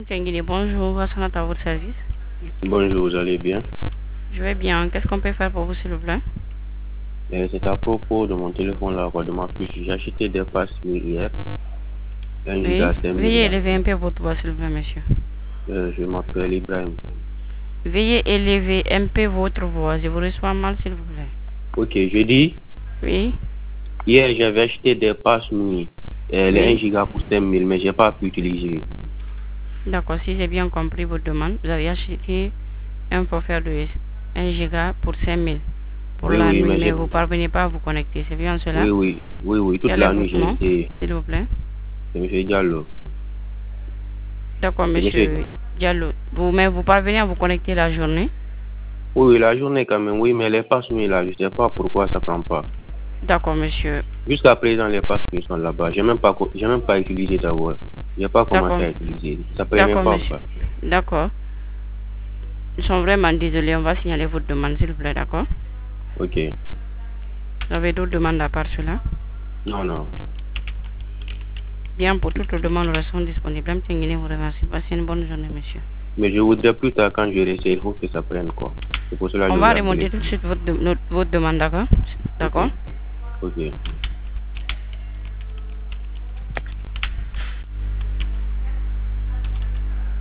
Tenguini, bonjour, Hassanat à votre service. Bonjour, vous allez bien? Je vais bien. Qu'est-ce qu'on peut faire pour vous, s'il vous plaît? C'est à propos de mon téléphone là, quoi, de ma puce. J'ai acheté des passes hier, 1 Oui. giga 5000 Veuillez là. élever un peu votre voix, s'il vous plaît, monsieur. Je m'appelle Ibrahim. Veuillez élever un peu votre voix. Je vous reçois mal, s'il vous plaît. Ok, je dis, Oui. hier j'avais acheté des passes nuit, les 1 Oui. giga pour 5000, mais j'ai pas pu utiliser. D'accord. Si j'ai bien compris votre demande, vous avez acheté un forfait de 1 giga pour 5000 pour Oui, la oui, nuit, mais mais j'ai. vous ne parvenez pas à vous connecter. C'est bien cela? Oui, toute Quel est la nuit votre j'ai nom, essayé. s'il vous plaît? C'est monsieur Diallo. D'accord, C'est monsieur. monsieur Diallo. Mais vous parvenez à vous connecter la journée? Oui, la journée quand même, oui, mais les passes nuit là, je sais pas pourquoi ça prend pas. D'accord, monsieur. Jusqu'à présent, les passes nuit sont là-bas. J'ai même pas utilisé d'abord. J'ai pas commencé D'accord. à utiliser. Ça prenait même D'accord, pas monsieur. quoi. D'accord. Ils sont vraiment désolés. On va signaler votre demande, s'il vous plaît, d'accord? Ok. Vous avez d'autres demandes à part cela? Non. Bien, pour toutes les demandes, nous restons disponibles. Vous remercie. Passez une bonne journée, monsieur. Mais je voudrais plus tard, quand je réessaye, il faut que ça prenne quoi. C'est pour cela que On je vous va appelle. remonter tout de suite votre demande, d'accord? Ok. D'accord? Ok.